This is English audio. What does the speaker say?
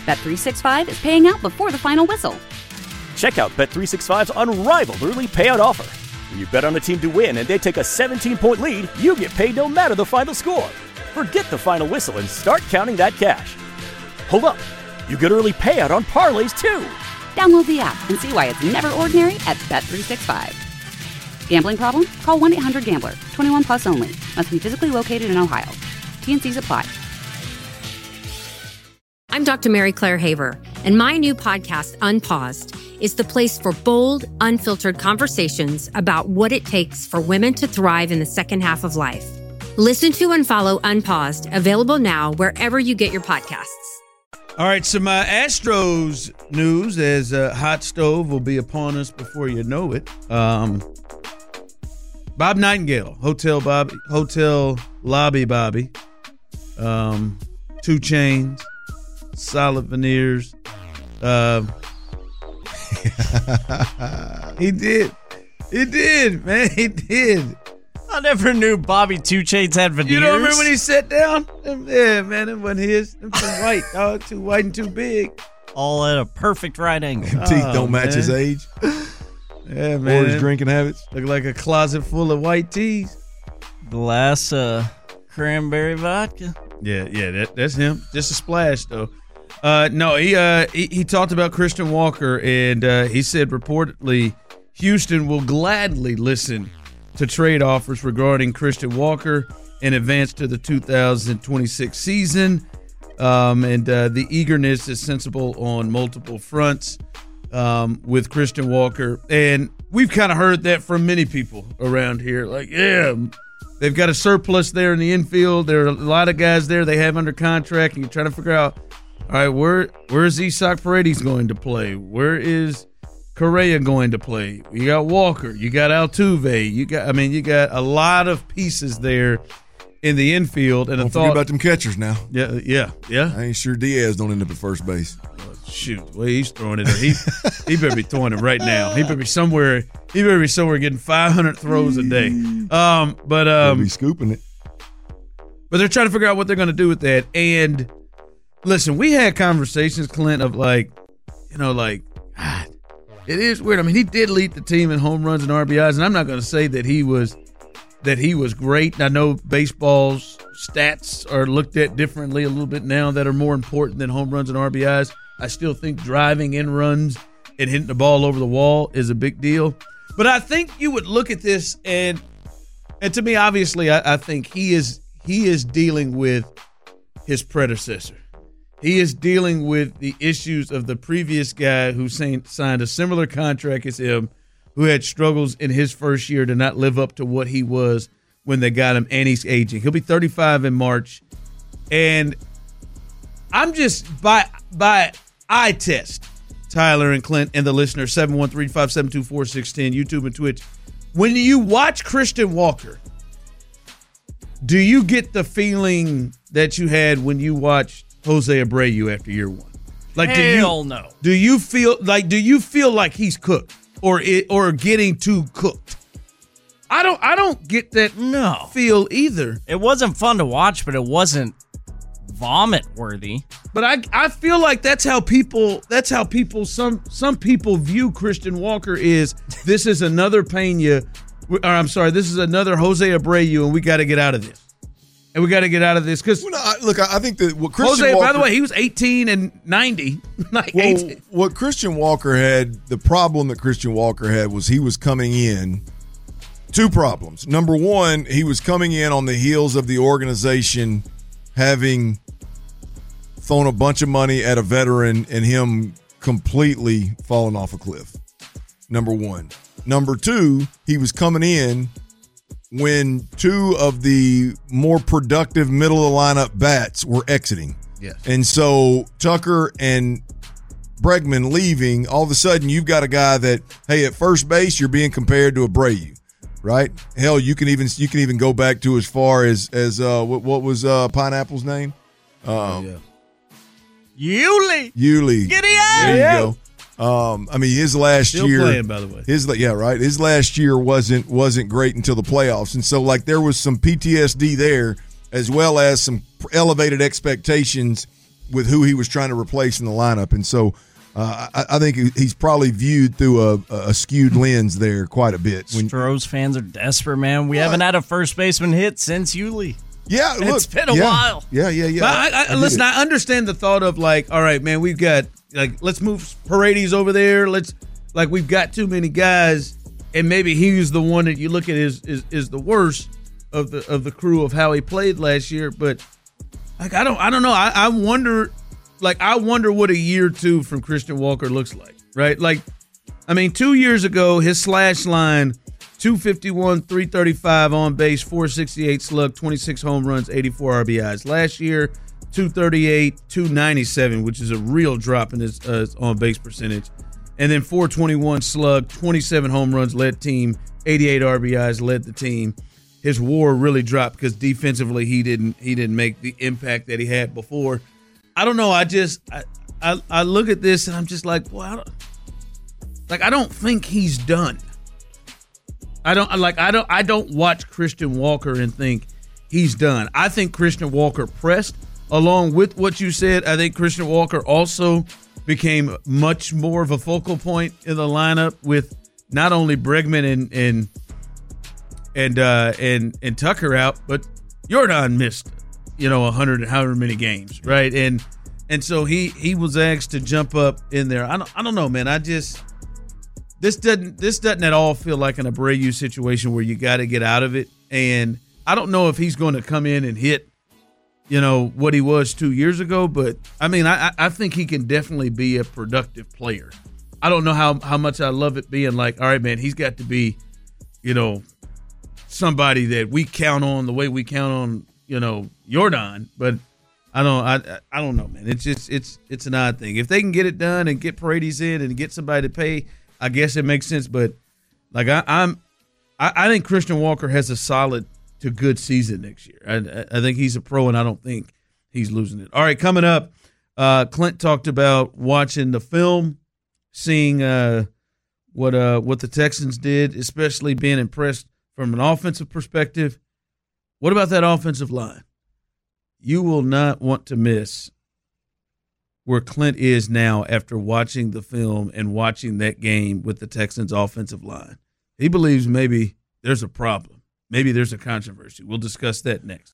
Bet365 is paying out before the final whistle. Check out Bet365's unrivaled early payout offer. When you bet on a team to win and they take a 17-point lead, you get paid no matter the final score. Forget the final whistle and start counting that cash. Hold up. You get early payout on parlays, too. Download the app and see why it's never ordinary at Bet365. Gambling problem? Call 1-800-GAMBLER. 21 plus only. Must be physically located in Ohio. T&Cs apply. I'm Dr. Mary Claire Haver, and my new podcast, Unpaused, is the place for bold, unfiltered conversations about what it takes for women to thrive in the second half of life. Listen to and follow Unpaused, available now wherever you get your podcasts. All right, some Astros news as hot stove will be upon us before you know it. Bob Nightingale, Hotel Lobby Bobby, 2 Chainz, Solid Veneers. He did, man. He did. I never knew Bobby 2 Chainz had veneers. You don't remember when he sat down? Yeah, man, it wasn't his. Them too white, dog. Too white and too big. All at a perfect right angle. Teeth don't match his age. Yeah, man. Or his drinking habits. Look like a closet full of white teas. Glass cranberry vodka. Yeah, that's him. Just a splash, though. No, he talked about Christian Walker, and he said reportedly Houston will gladly listen to trade offers regarding Christian Walker in advance to the 2026 season. And the eagerness is sensible on multiple fronts with Christian Walker. And we've kind of heard that from many people around here. Like, yeah, they've got a surplus there in the infield. There are a lot of guys there they have under contract, and you're trying to figure out, all right, where's Isaac Paredes going to play? Where is Correa going to play? You got Walker. You got Altuve. You got a lot of pieces there in the infield. And don't forget about them catchers now. Yeah. I ain't sure Diaz don't end up at first base. Shoot, the way he's throwing it, he better be throwing it right now. He better be somewhere. He better be somewhere getting 500 throws a day. But be scooping it. But they're trying to figure out what they're going to do with that. And listen, we had conversations, Clint, of God, it is weird. I mean, he did lead the team in home runs and RBIs, and I'm not going to say that he was great. I know baseball's stats are looked at differently a little bit now that are more important than home runs and RBIs. I still think driving in runs and hitting the ball over the wall is a big deal. But I think you would look at this, and to me, obviously, I think he is dealing with his predecessor. He is dealing with the issues of the previous guy who signed a similar contract as him, who had struggles in his first year to not live up to what he was when they got him, and he's aging. He'll be 35 in March. And I'm just, by eye test, Tyler and Clint and the listener, 713-572-4610, YouTube and Twitch. When you watch Christian Walker, do you get the feeling that you had when you watched Jose Abreu after year one? Like, no. Do you feel like he's cooked or getting too cooked? I don't get that feel either. It wasn't fun to watch, but it wasn't vomit worthy. But I feel like that's how people some people view Christian Walker is this is another Pena, or I'm sorry, this is another Jose Abreu, and we got to get out of this. And we got to get out of this because I think that what Christian Jose, Walker, by the way, he was 18 and 90. What Christian Walker had, the problem that Christian Walker had was he was coming in. Two problems. Number one, he was coming in on the heels of the organization having thrown a bunch of money at a veteran and him completely falling off a cliff. Number one. Number two, he was coming in when two of the more productive middle of the lineup bats were exiting. Yes. And so Tucker and Bregman leaving, all of a sudden you've got a guy that, hey, at first base you're being compared to Abreu, right? Hell, you can even go back to as far as what was Pineapple's name? Yuli. Giddy up. There you go. I mean, his last Still year, playing, by the way. His last year wasn't great until the playoffs, and so there was some PTSD there, as well as some elevated expectations with who he was trying to replace in the lineup. And so I think he's probably viewed through a skewed lens there quite a bit. Stros fans are desperate, man. We haven't had a first baseman hit since Yuli. Yeah, look, it's been a while. Yeah. But listen, I understand the thought of like, all right, man, we've got let's move Paredes over there. We've got too many guys, and maybe he's the one that you look at is the worst of the crew of how he played last year. But I don't know. I wonder what a year two from Christian Walker looks like, right? 2 years ago, his slash line, 251, 335 on base, 468 slug, 26 home runs, 84 RBIs. Last year, 238, 297, which is a real drop in his on base percentage. And then 421 slug, 27 home runs, led team, 88 RBIs, led the team. His WAR really dropped because defensively he didn't make the impact that he had before. I don't know. I look at this and I'm just like, well, I don't think he's done. I don't watch Christian Walker and think he's done. I think Christian Walker pressed along with what you said. I think Christian Walker also became much more of a focal point in the lineup with not only Bregman and Tucker out, but Jordan missed 100 however many games, right? And so he was asked to jump up in there. I don't know, man. This doesn't at all feel like an Abreu situation where you got to get out of it. And I don't know if he's going to come in and hit, what he was 2 years ago. But I think he can definitely be a productive player. I don't know how much I love it being like, all right, man, he's got to be, somebody that we count on the way we count on, Jordan. But I don't know, man. It's an odd thing. If they can get it done and get Paredes in and get somebody to pay, I guess it makes sense. But I think Christian Walker has a solid to good season next year. I think he's a pro, and I don't think he's losing it. All right, coming up, Clint talked about watching the film, seeing what the Texans did, especially being impressed from an offensive perspective. What about that offensive line? You will not want to miss where Clint is now after watching the film and watching that game with the Texans' offensive line. He believes maybe there's a problem. Maybe there's a controversy. We'll discuss that next.